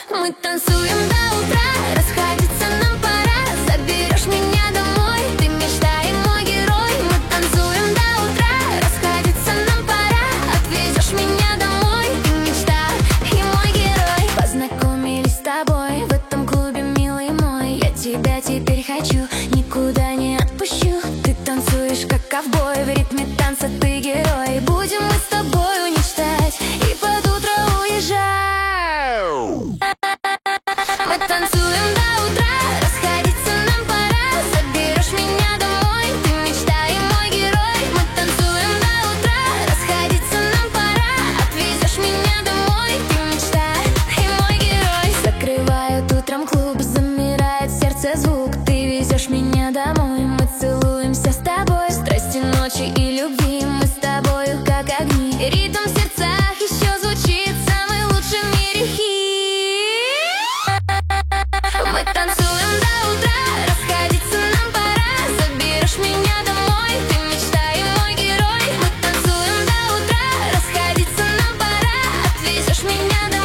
Мы танцуем до утра, расходиться нам пора. Заберешь меня домой, ты мечта и мой герой. Мы танцуем до утра, расходиться нам пора. Отвезешь меня домой, ты мечта и мой герой. Познакомились с тобой в этом клубе, милый мой. Я тебя теперь хочу, никуда не отпущу. Ты танцуешь как ковбой, в ритме танца ты герой. Будем мы с тобой мечтать и под утро уезжать. Мы танцуем до утра, расходиться нам пора. Заберешь меня домой, ты мечта и мой герой. Мы танцуем до утра, расходиться нам пора. Отвезешь меня домой, ты мечта и мой герой. Закрывают утром клуб, замирает в сердце звук. Ты везешь меня домой, мы целуемся с тобой. Страсти ночи и любви, мы с тобою как огни. Ритм в сердцах еще звучит, самый лучший в мире хит. Мы танцуем до утра, расходиться нам пора. Заберешь меня домой, ты мечта и мой герой. Мы танцуем до утра, расходиться нам пора. Отвезешь меня домой.